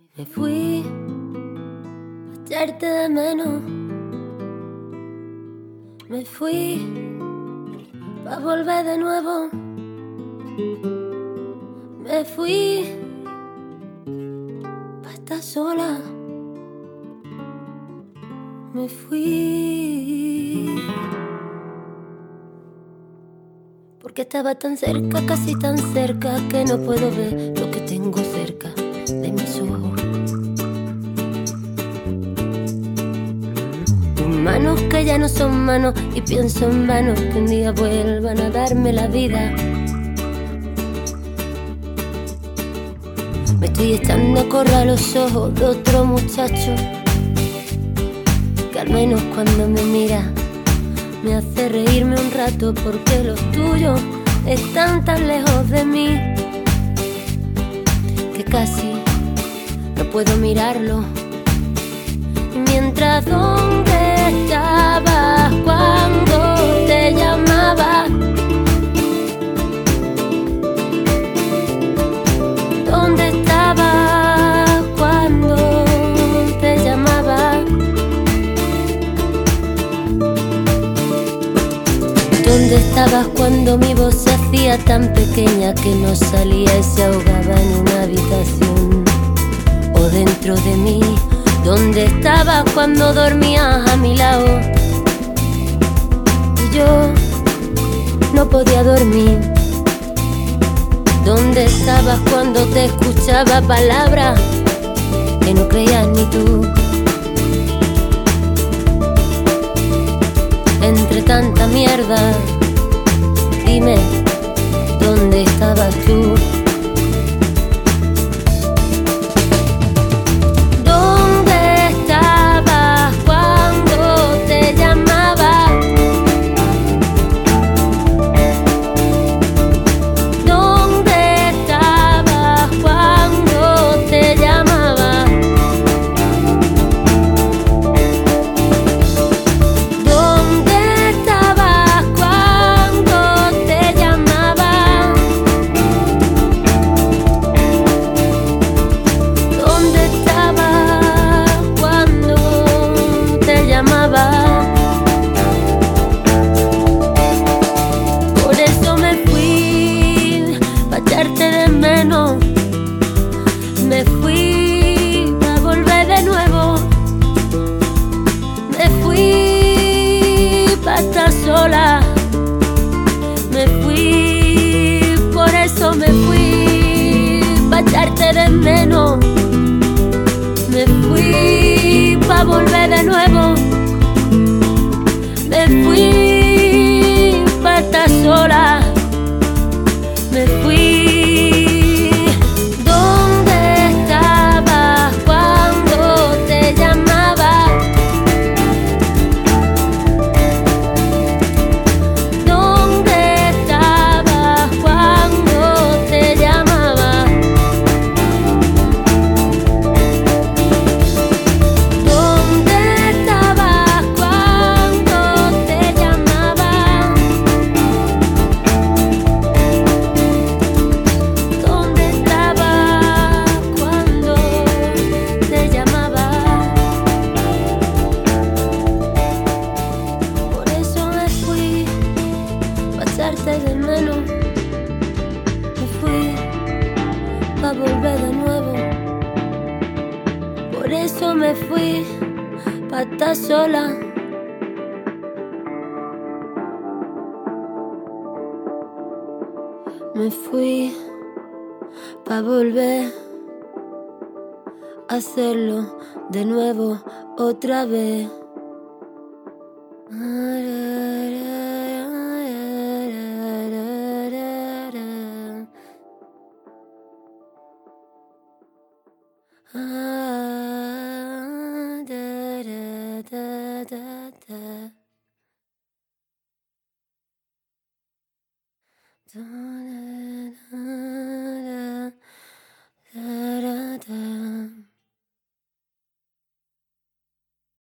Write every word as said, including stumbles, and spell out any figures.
Me fui a echarte de menos. Me fui pa' volver de nuevo. Me fui pa' estar sola. Me fui porque estaba tan cerca, casi tan cerca, que no puedo ver lo que tengo cerca de mis ojos. Tus manos que ya no son manos, y pienso en vano que un día vuelvan a darme la vida. Me estoy echando a correr los ojos de otro muchacho que al menos cuando me mira me hace reírme un rato, porque los tuyos están tan lejos de mí que casi no puedo mirarlo. Y mientras, ¿dónde estabas cuando te llamaba? ¿Dónde estabas cuando te llamaba? ¿Dónde estabas cuando mi voz se hacía tan pequeña que no salía y se ahogaba en una habitación o dentro de mí? ¿Dónde estabas cuando dormías a mi lado y yo no podía dormir? ¿Dónde estabas cuando te escuchaba palabras que no creías ni tú? Entre tanta mierda, dime, ¿dónde estabas tú? ¿Dónde estabas cuando te llamaba? ¿Dónde estabas cuando te llamaba? Por eso me fui pa' echarte de menos. Me fui pa' volver de nuevo. Me fui pa' estar sola. Me fui, por eso me fui pa' echarte de menos. Me fui pa' volver de nuevo. Me fui pa' estar sola. Me fui. ¿Dónde estabas cuando te llamaba? ¿Dónde estabas cuando te llamaba? ¿Dónde estabas cuando te llamaba? ¿Dónde estabas cuando te llamaba? Por eso me fui pa' echarte de menos. Me fui pa' volver de nuevo. Por eso me fui pa' estar sola. Me fui pa' volver a hacerlo de nuevo otra vez. Ah, da, da, da, da, da. Da, da.